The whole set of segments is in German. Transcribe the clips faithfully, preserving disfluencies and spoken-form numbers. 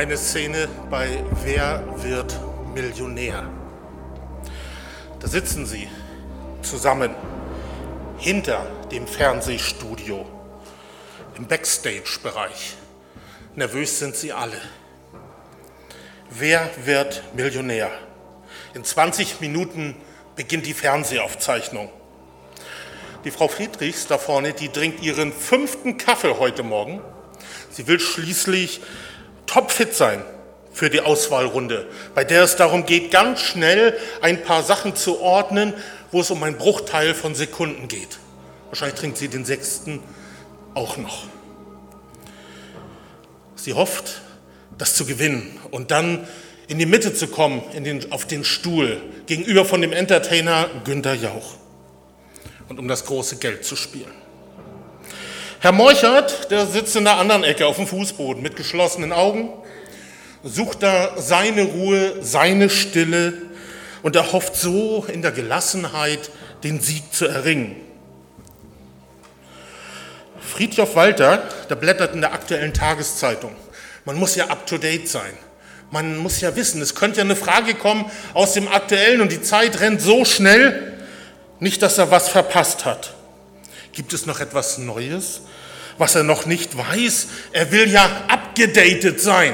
eine Szene bei Wer wird Millionär? Da sitzen sie zusammen hinter dem Fernsehstudio im Backstage-Bereich. Nervös sind sie alle. Wer wird Millionär? In zwanzig Minuten beginnt die Fernsehaufzeichnung. Die Frau Friedrichs da vorne, die trinkt ihren fünften Kaffee heute Morgen. Sie will schließlich topfit sein für die Auswahlrunde, bei der es darum geht, ganz schnell ein paar Sachen zu ordnen, wo es um einen Bruchteil von Sekunden geht. Wahrscheinlich trinkt sie den sechsten auch noch. Sie hofft, das zu gewinnen und dann in die Mitte zu kommen, in den, auf den Stuhl, gegenüber von dem Entertainer Günther Jauch und um das große Geld zu spielen. Herr Morchert, der sitzt in der anderen Ecke auf dem Fußboden mit geschlossenen Augen, sucht da seine Ruhe, seine Stille und er hofft so in der Gelassenheit den Sieg zu erringen. Friedhof Walter, der blättert in der aktuellen Tageszeitung. Man muss ja up-to-date sein. Man muss ja wissen, es könnte ja eine Frage kommen aus dem Aktuellen und die Zeit rennt so schnell, nicht, dass er was verpasst hat. Gibt es noch etwas Neues, was er noch nicht weiß? Er will ja abgedatet sein.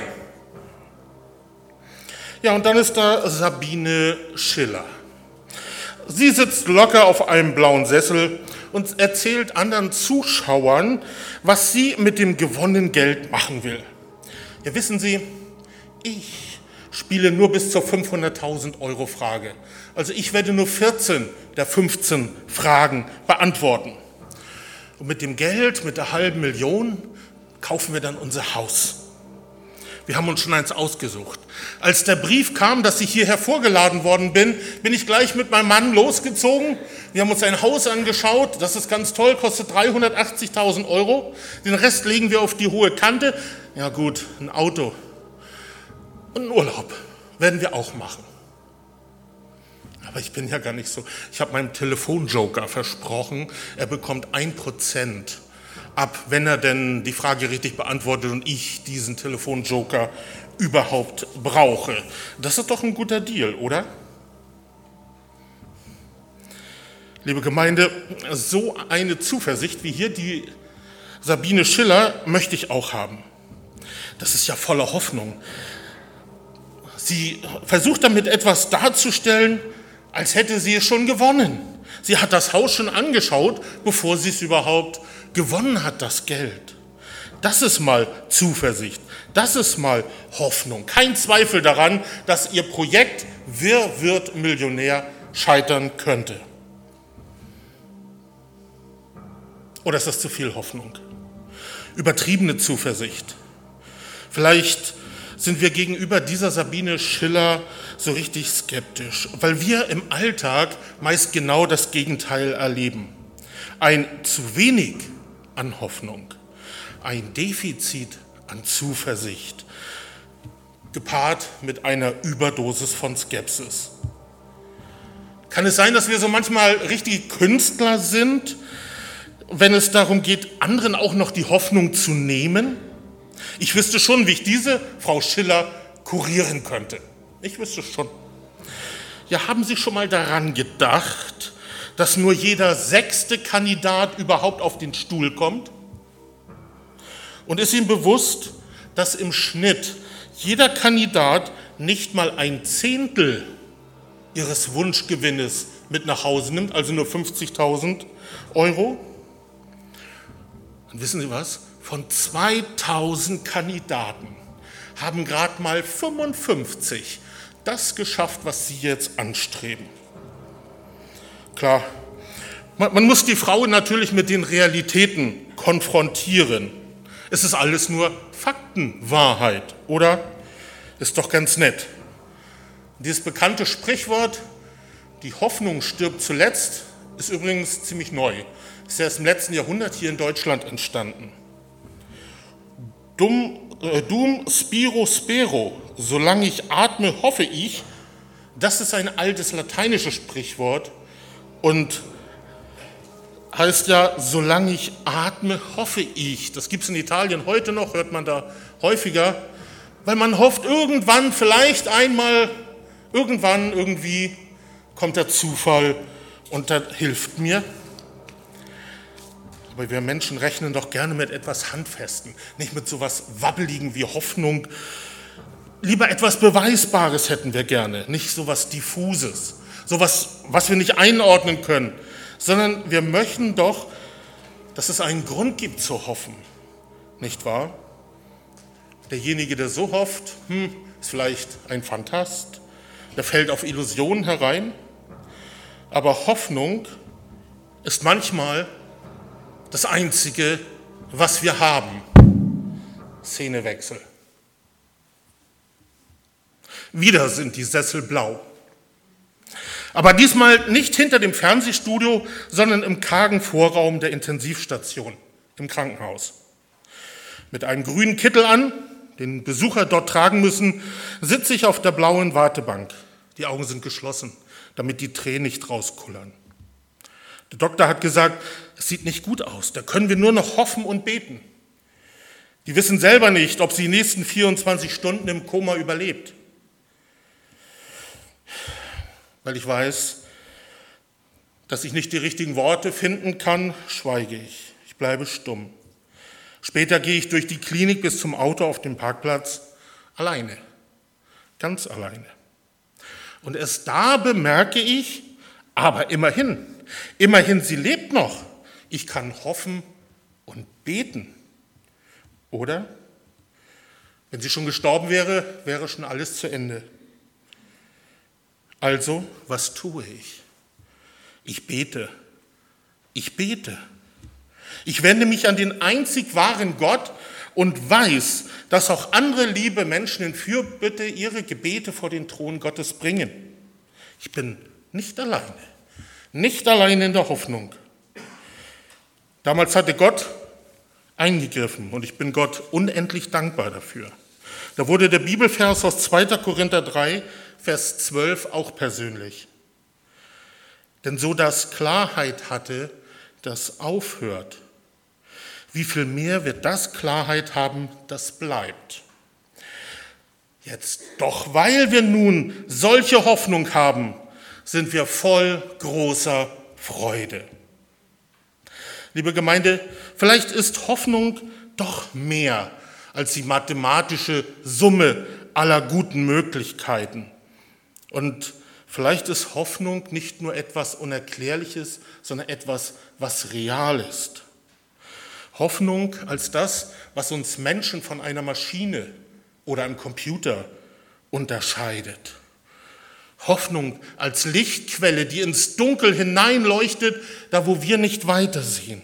Ja, und dann ist da Sabine Schiller. Sie sitzt locker auf einem blauen Sessel und erzählt anderen Zuschauern, was sie mit dem gewonnenen Geld machen will. Ja, wissen Sie, ich spiele nur bis zur fünfhunderttausend Euro Frage. Also ich werde nur vierzehn der fünfzehn Fragen beantworten. Und mit dem Geld, mit der halben Million, kaufen wir dann unser Haus. Wir haben uns schon eins ausgesucht. Als der Brief kam, dass ich hierher vorgeladen worden bin, bin ich gleich mit meinem Mann losgezogen. Wir haben uns ein Haus angeschaut, das ist ganz toll, kostet dreihundertachtzigtausend Euro. Den Rest legen wir auf die hohe Kante. Ja gut, ein Auto und einen Urlaub werden wir auch machen. Aber ich bin ja gar nicht so. Ich habe meinem Telefonjoker versprochen, er bekommt ein Prozent ab, wenn er denn die Frage richtig beantwortet und ich diesen Telefonjoker überhaupt brauche. Das ist doch ein guter Deal, oder? Liebe Gemeinde, so eine Zuversicht wie hier die Sabine Schiller möchte ich auch haben. Das ist ja voller Hoffnung. Sie versucht damit etwas darzustellen, als hätte sie es schon gewonnen. Sie hat das Haus schon angeschaut, bevor sie es überhaupt gewonnen hat, das Geld. Das ist mal Zuversicht, das ist mal Hoffnung. Kein Zweifel daran, dass ihr Projekt Wer wird Millionär scheitern könnte. Oder ist das zu viel Hoffnung? Übertriebene Zuversicht. Vielleicht sind wir gegenüber dieser Sabine Schiller so richtig skeptisch, weil wir im Alltag meist genau das Gegenteil erleben. Ein zu wenig an Hoffnung, ein Defizit an Zuversicht, gepaart mit einer Überdosis von Skepsis. Kann es sein, dass wir so manchmal richtige Künstler sind, wenn es darum geht, anderen auch noch die Hoffnung zu nehmen? Ich wüsste schon, wie ich diese Frau Schiller kurieren könnte. Ich wüsste schon. Ja, haben Sie schon mal daran gedacht, dass nur jeder sechste Kandidat überhaupt auf den Stuhl kommt? Und ist Ihnen bewusst, dass im Schnitt jeder Kandidat nicht mal ein Zehntel ihres Wunschgewinnes mit nach Hause nimmt, also nur fünfzigtausend Euro? Und wissen Sie was? Von zweitausend Kandidaten haben gerade mal fünfundfünfzig das geschafft, was Sie jetzt anstreben. Klar, man, man muss die Frau natürlich mit den Realitäten konfrontieren. Es ist alles nur Faktenwahrheit, oder? Ist doch ganz nett. Dieses bekannte Sprichwort, die Hoffnung stirbt zuletzt, ist übrigens ziemlich neu. Ist erst im letzten Jahrhundert hier in Deutschland entstanden. Dum, äh, dum spiro spero, solange ich atme, hoffe ich, das ist ein altes lateinisches Sprichwort und heißt ja, solange ich atme, hoffe ich. Das gibt es in Italien heute noch, hört man da häufiger. weil man hofft, irgendwann, vielleicht einmal, irgendwann, irgendwie kommt der Zufall und der hilft mir. Aber wir Menschen rechnen doch gerne mit etwas Handfestem, nicht mit sowas Wabbeligen wie Hoffnung. Lieber etwas Beweisbares hätten wir gerne, nicht sowas Diffuses, sowas, was wir nicht einordnen können, sondern wir möchten doch, dass es einen Grund gibt zu hoffen, nicht wahr? Derjenige, der so hofft, hm, ist vielleicht ein Phantast, der fällt auf Illusionen herein, aber Hoffnung ist manchmal das Einzige, was wir haben. Szenewechsel. Wieder sind die Sessel blau. Aber diesmal nicht hinter dem Fernsehstudio, sondern im kargen Vorraum der Intensivstation im Krankenhaus. Mit einem grünen Kittel an, den Besucher dort tragen müssen, sitze ich auf der blauen Wartebank. Die Augen sind geschlossen, damit die Tränen nicht rauskullern. Der Doktor hat gesagt, es sieht nicht gut aus, da können wir nur noch hoffen und beten. Die wissen selber nicht, ob sie die nächsten vierundzwanzig Stunden im Koma überlebt. Weil ich weiß, dass ich nicht die richtigen Worte finden kann, schweige ich. Ich bleibe stumm. Später gehe ich durch die Klinik bis zum Auto auf dem Parkplatz alleine, ganz alleine. Und erst da bemerke ich, aber immerhin, immerhin, sie lebt noch. Ich kann hoffen und beten. Oder? Wenn sie schon gestorben wäre, wäre schon alles zu Ende. Also, was tue ich? Ich bete. Ich bete. Ich wende mich an den einzig wahren Gott und weiß, dass auch andere liebe Menschen in Fürbitte ihre Gebete vor den Thron Gottes bringen. Ich bin nicht alleine. Nicht allein in der Hoffnung. Damals hatte Gott eingegriffen und ich bin Gott unendlich dankbar dafür. Da wurde der Bibelvers aus zweiter Korinther drei, Vers zwölf auch persönlich. Denn so das Klarheit hatte, das aufhört, wie viel mehr wird das Klarheit haben, das bleibt. Jetzt, doch weil wir nun solche Hoffnung haben, sind wir voll großer Freude. Liebe Gemeinde, vielleicht ist Hoffnung doch mehr als die mathematische Summe aller guten Möglichkeiten. Und vielleicht ist Hoffnung nicht nur etwas Unerklärliches, sondern etwas, was real ist. Hoffnung als das, was uns Menschen von einer Maschine oder einem Computer unterscheidet. Hoffnung als Lichtquelle, die ins Dunkel hineinleuchtet, da wo wir nicht weitersehen.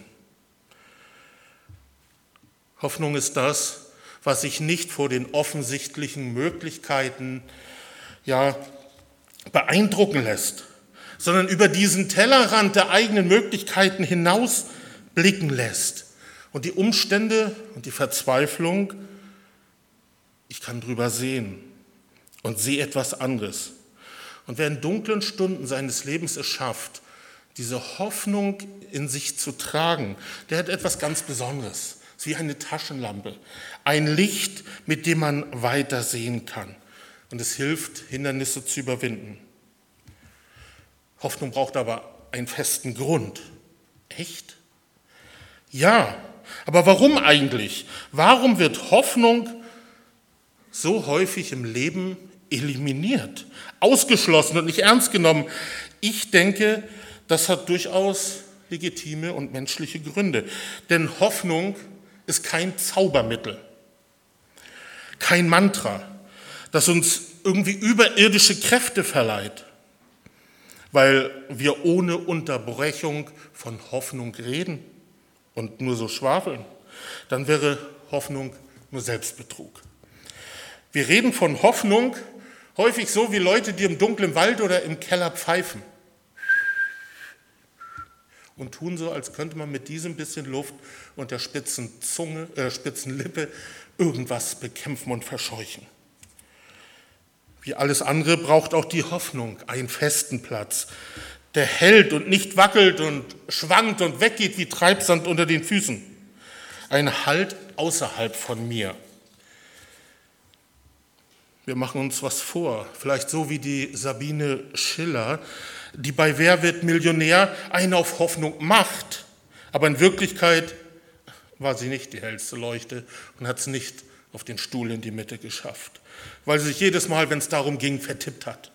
Hoffnung ist das, was sich nicht vor den offensichtlichen Möglichkeiten ja, beeindrucken lässt, sondern über diesen Tellerrand der eigenen Möglichkeiten hinaus blicken lässt. Und die Umstände und die Verzweiflung, ich kann drüber sehen und sehe etwas anderes. Und wer in dunklen Stunden seines Lebens es schafft, diese Hoffnung in sich zu tragen, der hat etwas ganz Besonderes. Es ist wie eine Taschenlampe, ein Licht, mit dem man weiter sehen kann. Und es hilft, Hindernisse zu überwinden. Hoffnung braucht aber einen festen Grund. Echt? Ja, aber warum eigentlich? Warum wird Hoffnung so häufig im Leben eliminiert, ausgeschlossen und nicht ernst genommen? Ich denke, das hat durchaus legitime und menschliche Gründe. Denn Hoffnung ist kein Zaubermittel, kein Mantra, das uns irgendwie überirdische Kräfte verleiht, weil wir ohne Unterbrechung von Hoffnung reden und nur so schwafeln. Dann wäre Hoffnung nur Selbstbetrug. Wir reden von Hoffnung häufig so wie Leute, die im dunklen Wald oder im Keller pfeifen und tun so, als könnte man mit diesem bisschen Luft und der spitzen Zunge, äh, spitzen Lippe irgendwas bekämpfen und verscheuchen. Wie alles andere braucht auch die Hoffnung einen festen Platz, der hält und nicht wackelt und schwankt und weggeht wie Treibsand unter den Füßen. Ein Halt außerhalb von mir. Wir machen uns was vor, vielleicht so wie die Sabine Schiller, die bei Wer wird Millionär einen auf Hoffnung macht, aber in Wirklichkeit war sie nicht die hellste Leuchte und hat es nicht auf den Stuhl in die Mitte geschafft, weil sie sich jedes Mal, wenn es darum ging, vertippt hat.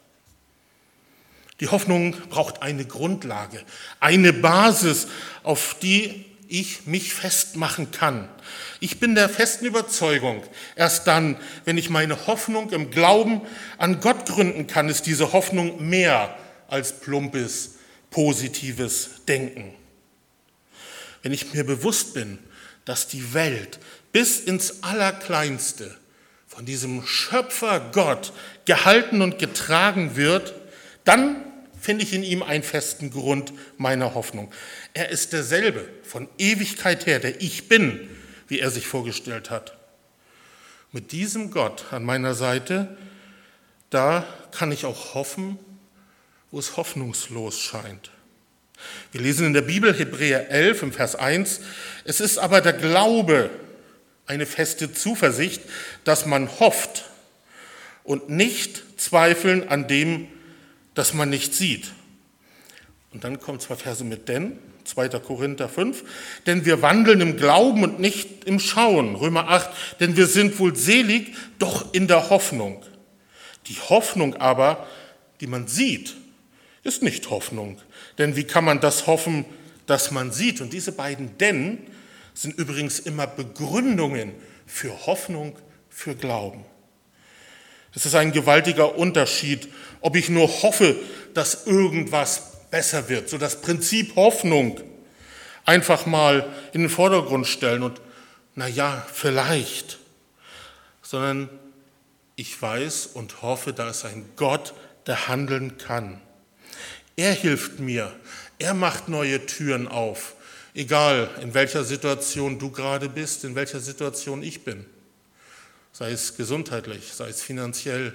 Die Hoffnung braucht eine Grundlage, eine Basis, auf die ich mich festmachen kann. Ich bin der festen Überzeugung, erst dann, wenn ich meine Hoffnung im Glauben an Gott gründen kann, ist diese Hoffnung mehr als plumpes, positives Denken. Wenn ich mir bewusst bin, dass die Welt bis ins Allerkleinste von diesem Schöpfer Gott gehalten und getragen wird, dann finde ich in ihm einen festen Grund meiner Hoffnung. Er ist derselbe von Ewigkeit her, der Ich Bin, wie er sich vorgestellt hat. Mit diesem Gott an meiner Seite, da kann ich auch hoffen, wo es hoffnungslos scheint. Wir lesen in der Bibel Hebräer elf im Vers eins, es ist aber der Glaube, eine feste Zuversicht, dass man hofft und nicht zweifeln an dem, das man nicht sieht. Und dann kommen zwei Verse mit denn, zweiter Korinther fünf, denn wir wandeln im Glauben und nicht im Schauen, Römer acht, denn wir sind wohl selig, doch in der Hoffnung. Die Hoffnung aber, die man sieht, ist nicht Hoffnung. Denn wie kann man das hoffen, das man sieht? Und diese beiden denn sind übrigens immer Begründungen für Hoffnung, für Glauben. Es ist ein gewaltiger Unterschied, ob ich nur hoffe, dass irgendwas besser wird, so das Prinzip Hoffnung einfach mal in den Vordergrund stellen und na ja, vielleicht, sondern ich weiß und hoffe, da ist ein Gott, der handeln kann. Er hilft mir, er macht neue Türen auf, egal in welcher Situation du gerade bist, in welcher Situation ich bin. Sei es gesundheitlich, sei es finanziell,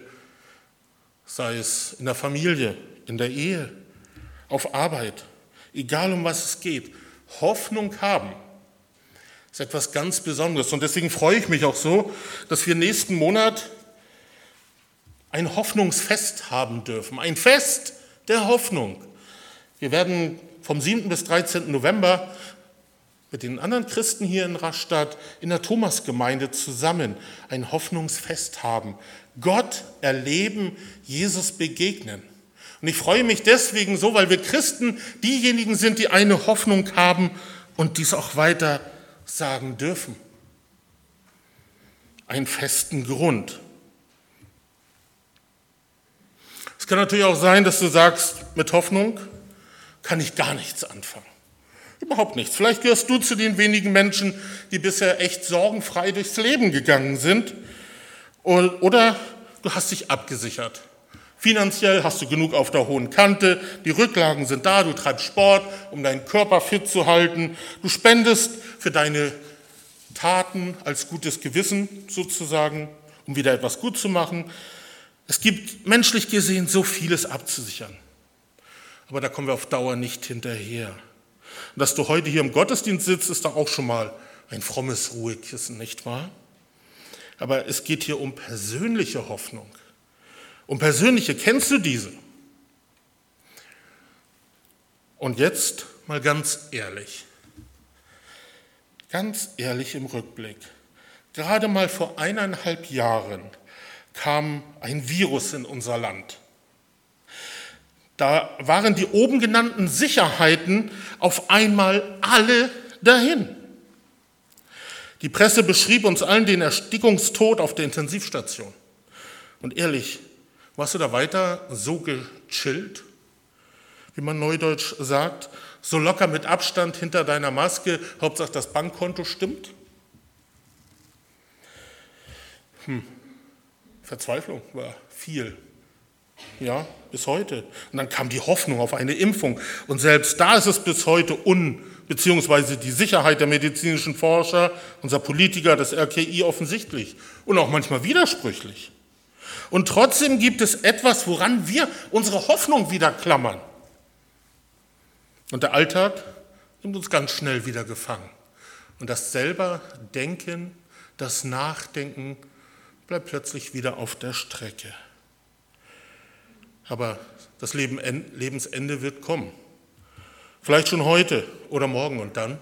sei es in der Familie, in der Ehe, auf Arbeit, egal um was es geht. Hoffnung haben ist etwas ganz Besonderes und deswegen freue ich mich auch so, dass wir nächsten Monat ein Hoffnungsfest haben dürfen, ein Fest der Hoffnung. Wir werden vom siebten bis dreizehnten November mit den anderen Christen hier in Rastatt in der Thomasgemeinde zusammen ein Hoffnungsfest haben. Gott erleben, Jesus begegnen. Und ich freue mich deswegen so, weil wir Christen diejenigen sind, die eine Hoffnung haben und dies auch weiter sagen dürfen. Einen festen Grund. Es kann natürlich auch sein, dass du sagst, mit Hoffnung kann ich gar nichts anfangen. Überhaupt nichts. Vielleicht gehörst du zu den wenigen Menschen, die bisher echt sorgenfrei durchs Leben gegangen sind. Oder du hast dich abgesichert. Finanziell hast du genug auf der hohen Kante, die Rücklagen sind da, du treibst Sport, um deinen Körper fit zu halten. Du spendest für deine Taten als gutes Gewissen sozusagen, um wieder etwas gut zu machen. Es gibt menschlich gesehen so vieles abzusichern. Aber da kommen wir auf Dauer nicht hinterher. Und dass du heute hier im Gottesdienst sitzt, ist doch auch schon mal ein frommes Ruhekissen, nicht wahr? Aber es geht hier um persönliche Hoffnung. Um persönliche, kennst du diese? Und jetzt mal ganz ehrlich, ganz ehrlich im Rückblick. Gerade mal vor eineinhalb Jahren kam ein Virus in unser Land. Da waren die oben genannten Sicherheiten auf einmal alle dahin. Die Presse beschrieb uns allen den Erstickungstod auf der Intensivstation. Und ehrlich, warst du da weiter so gechillt, wie man neudeutsch sagt, so locker mit Abstand hinter deiner Maske, Hauptsache das Bankkonto stimmt? Hm. Verzweiflung war viel. Ja, bis heute. Und dann kam die Hoffnung auf eine Impfung. Und selbst da ist es bis heute un, beziehungsweise die Sicherheit der medizinischen Forscher, unser Politiker, das R K I offensichtlich und auch manchmal widersprüchlich. Und trotzdem gibt es etwas, woran wir unsere Hoffnung wieder klammern. Und der Alltag nimmt uns ganz schnell wieder gefangen. Und das selber Denken, das Nachdenken bleibt plötzlich wieder auf der Strecke. Aber das Leben, Lebensende wird kommen. Vielleicht schon heute oder morgen und dann.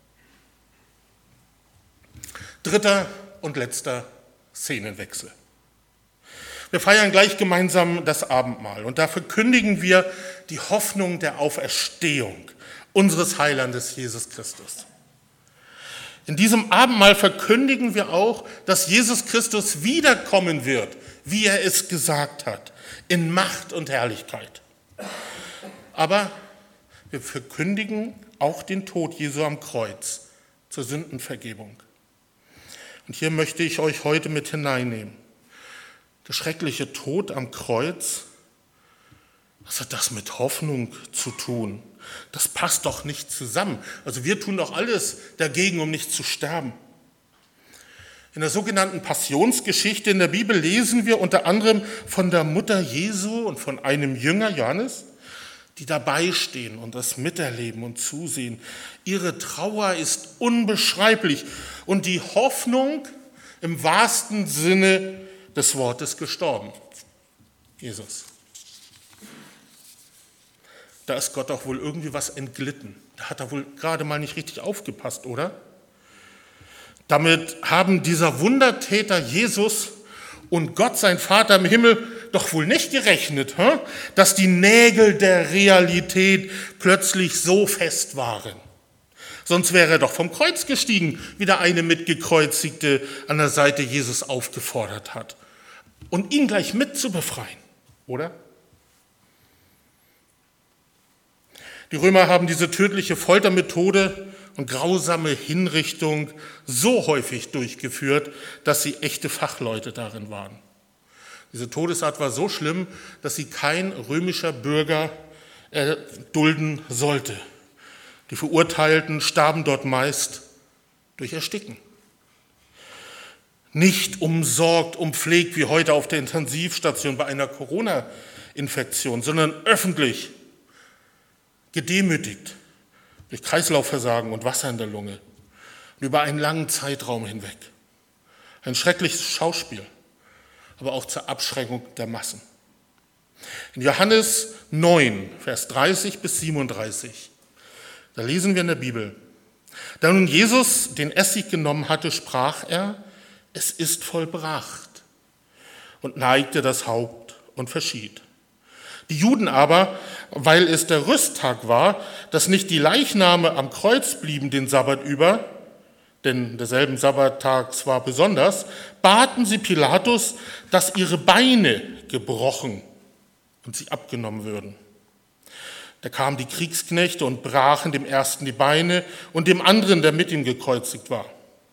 Dritter und letzter Szenenwechsel. Wir feiern gleich gemeinsam das Abendmahl und da verkündigen wir die Hoffnung der Auferstehung unseres Heilandes Jesus Christus. In diesem Abendmahl verkündigen wir auch, dass Jesus Christus wiederkommen wird, wie er es gesagt hat, in Macht und Herrlichkeit. Aber wir verkündigen auch den Tod Jesu am Kreuz zur Sündenvergebung. Und hier möchte ich euch heute mit hineinnehmen. Der schreckliche Tod am Kreuz, was hat das mit Hoffnung zu tun? Das passt doch nicht zusammen. Also wir tun doch alles dagegen, um nicht zu sterben. In der sogenannten Passionsgeschichte in der Bibel lesen wir unter anderem von der Mutter Jesu und von einem Jünger, Johannes, die dabei stehen und das miterleben und zusehen. Ihre Trauer ist unbeschreiblich und die Hoffnung im wahrsten Sinne des Wortes gestorben. Jesus. Da ist Gott auch wohl irgendwie was entglitten. Da hat er wohl gerade mal nicht richtig aufgepasst, oder? Damit haben dieser Wundertäter Jesus und Gott, sein Vater im Himmel, doch wohl nicht gerechnet, dass die Nägel der Realität plötzlich so fest waren. Sonst wäre er doch vom Kreuz gestiegen, wie der eine Mitgekreuzigte an der Seite Jesus aufgefordert hat. Und ihn gleich mit zu befreien, oder? Die Römer haben diese tödliche Foltermethode und grausame Hinrichtung so häufig durchgeführt, dass sie echte Fachleute darin waren. Diese Todesart war so schlimm, dass sie kein römischer Bürger äh, dulden sollte. Die Verurteilten starben dort meist durch Ersticken. Nicht umsorgt, umpflegt wie heute auf der Intensivstation bei einer Corona-Infektion, sondern öffentlich, gedemütigt durch Kreislaufversagen und Wasser in der Lunge und über einen langen Zeitraum hinweg. Ein schreckliches Schauspiel, aber auch zur Abschreckung der Massen. In Johannes neun, Vers dreißig bis siebenunddreißig, da lesen wir in der Bibel: Da nun Jesus den Essig genommen hatte, sprach er: Es ist vollbracht, und neigte das Haupt und verschied. Die Juden aber, weil es der Rüsttag war, dass nicht die Leichname am Kreuz blieben den Sabbat über, denn derselben Sabbattag war besonders, baten sie Pilatus, dass ihre Beine gebrochen und sie abgenommen würden. Da kamen die Kriegsknechte und brachen dem ersten die Beine und dem anderen, der mit ihm gekreuzigt war.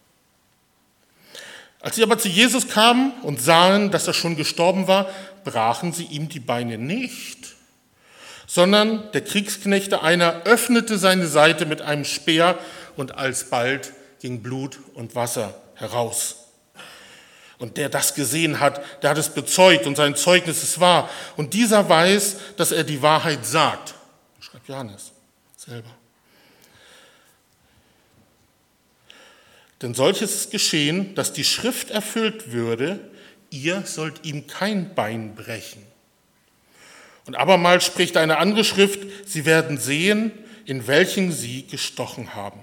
Als sie aber zu Jesus kamen und sahen, dass er schon gestorben war, brachen sie ihm die Beine nicht, sondern der Kriegsknechte einer öffnete seine Seite mit einem Speer und alsbald ging Blut und Wasser heraus. Und der das gesehen hat, der hat es bezeugt und sein Zeugnis ist wahr. Und dieser weiß, dass er die Wahrheit sagt, schreibt Johannes selber. Denn solches ist geschehen, dass die Schrift erfüllt würde: Ihr sollt ihm kein Bein brechen. Und abermals spricht eine andere Schrift: Sie werden sehen, in welchen sie gestochen haben.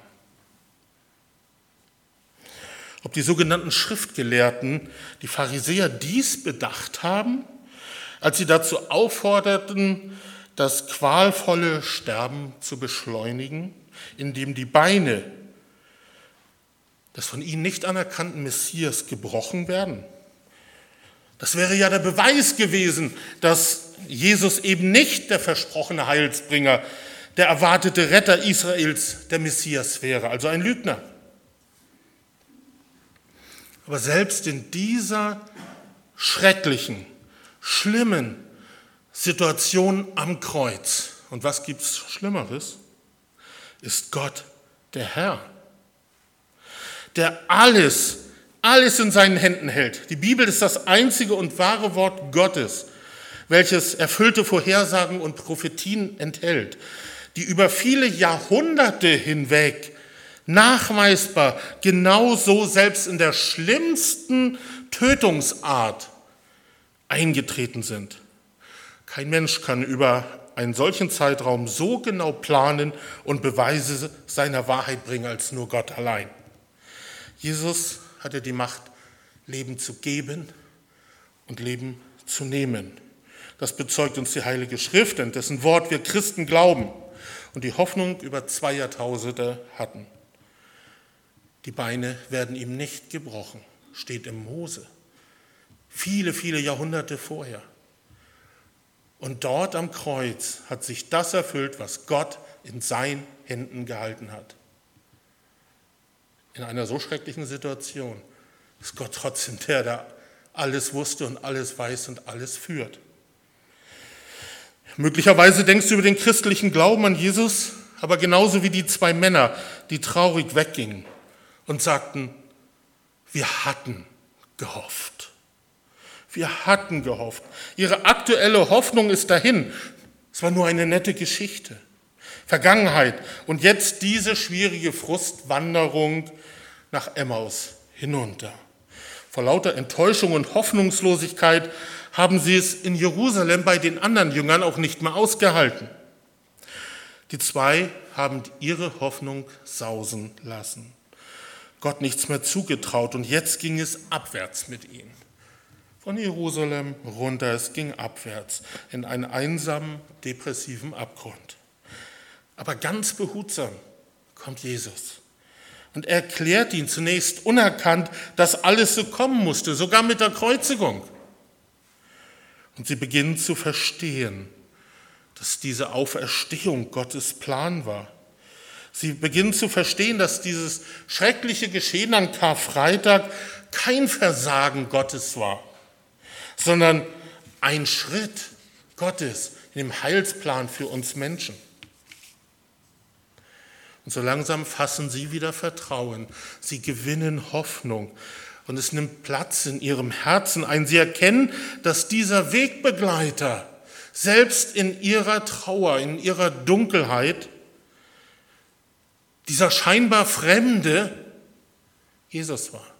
Ob die sogenannten Schriftgelehrten, die Pharisäer, dies bedacht haben, als sie dazu aufforderten, das qualvolle Sterben zu beschleunigen, indem die Beine des von ihnen nicht anerkannten Messias gebrochen werden? Das wäre ja der Beweis gewesen, dass Jesus eben nicht der versprochene Heilsbringer, der erwartete Retter Israels, der Messias wäre, also ein Lügner. Aber selbst in dieser schrecklichen, schlimmen Situation am Kreuz, und was gibt's Schlimmeres, ist Gott der Herr, der alles, alles in seinen Händen hält. Die Bibel ist das einzige und wahre Wort Gottes, welches erfüllte Vorhersagen und Prophetien enthält, die über viele Jahrhunderte hinweg nachweisbar genauso selbst in der schlimmsten Tötungsart eingetreten sind. Kein Mensch kann über einen solchen Zeitraum so genau planen und Beweise seiner Wahrheit bringen als nur Gott allein. Jesus hatte die Macht, Leben zu geben und Leben zu nehmen. Das bezeugt uns die Heilige Schrift, in dessen Wort wir Christen glauben und die Hoffnung über zwei Jahrtausende hatten. Die Beine werden ihm nicht gebrochen, steht im Mose. Viele, viele Jahrhunderte vorher. Und dort am Kreuz hat sich das erfüllt, was Gott in seinen Händen gehalten hat. In einer so schrecklichen Situation ist Gott trotzdem der, der alles wusste und alles weiß und alles führt. Möglicherweise denkst du über den christlichen Glauben an Jesus, aber genauso wie die zwei Männer, die traurig weggingen und sagten, wir hatten gehofft. Wir hatten gehofft. Ihre aktuelle Hoffnung ist dahin. Es war nur eine nette Geschichte. Vergangenheit. Und jetzt diese schwierige Frustwanderung nach Emmaus hinunter. Vor lauter Enttäuschung und Hoffnungslosigkeit haben sie es in Jerusalem bei den anderen Jüngern auch nicht mehr ausgehalten. Die zwei haben ihre Hoffnung sausen lassen. Gott nichts mehr zugetraut und jetzt ging es abwärts mit ihnen. Von Jerusalem runter, es ging abwärts in einen einsamen, depressiven Abgrund. Aber ganz behutsam kommt Jesus und er erklärt ihnen zunächst unerkannt, dass alles so kommen musste, sogar mit der Kreuzigung. Und sie beginnen zu verstehen, dass diese Auferstehung Gottes Plan war. Sie beginnen zu verstehen, dass dieses schreckliche Geschehen an Karfreitag kein Versagen Gottes war, sondern ein Schritt Gottes in dem Heilsplan für uns Menschen. Und so langsam fassen sie wieder Vertrauen, sie gewinnen Hoffnung und es nimmt Platz in ihrem Herzen ein. Sie erkennen, dass dieser Wegbegleiter selbst in ihrer Trauer, in ihrer Dunkelheit, dieser scheinbar Fremde Jesus war.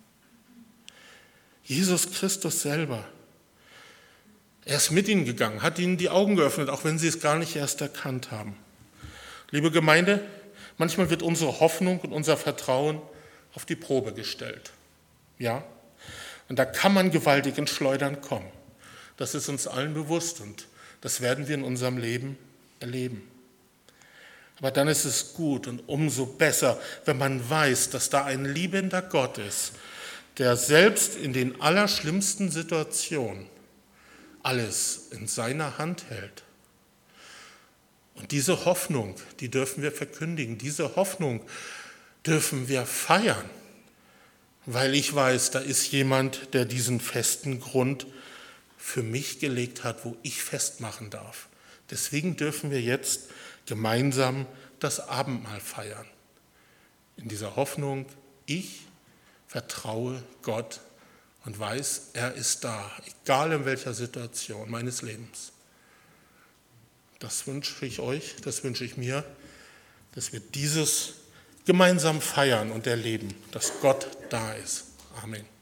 Jesus Christus selber. Er ist mit ihnen gegangen, hat ihnen die Augen geöffnet, auch wenn sie es gar nicht erst erkannt haben. Liebe Gemeinde, manchmal wird unsere Hoffnung und unser Vertrauen auf die Probe gestellt. Ja, und da kann man gewaltig ins Schleudern kommen. Das ist uns allen bewusst und das werden wir in unserem Leben erleben. Aber dann ist es gut und umso besser, wenn man weiß, dass da ein liebender Gott ist, der selbst in den allerschlimmsten Situationen alles in seiner Hand hält. Und diese Hoffnung, die dürfen wir verkündigen, diese Hoffnung dürfen wir feiern, weil ich weiß, da ist jemand, der diesen festen Grund für mich gelegt hat, wo ich festmachen darf. Deswegen dürfen wir jetzt gemeinsam das Abendmahl feiern. In dieser Hoffnung, ich vertraue Gott und weiß, er ist da, egal in welcher Situation meines Lebens. Das wünsche ich euch, das wünsche ich mir, dass wir dieses gemeinsam feiern und erleben, dass Gott da ist. Amen.